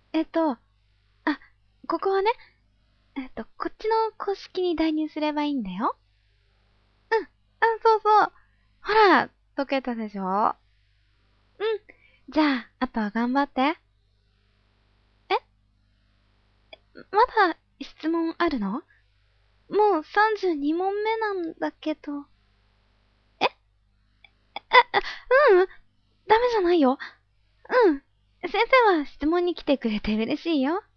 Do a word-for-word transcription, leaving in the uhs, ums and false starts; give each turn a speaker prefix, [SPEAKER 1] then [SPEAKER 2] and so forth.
[SPEAKER 1] えっと、あ、ここはね、えっと、こっちの公式に代入すればいいんだよ。うん、あ、そうそう。ほら、解けたでしょ？うん。じゃあ、あとは頑張って。え、まだ質問あるの？もうさんじゅうに問目なんだけど。え、うん、ダメじゃないよ。うん。先生は質問に来てくれて嬉しいよ。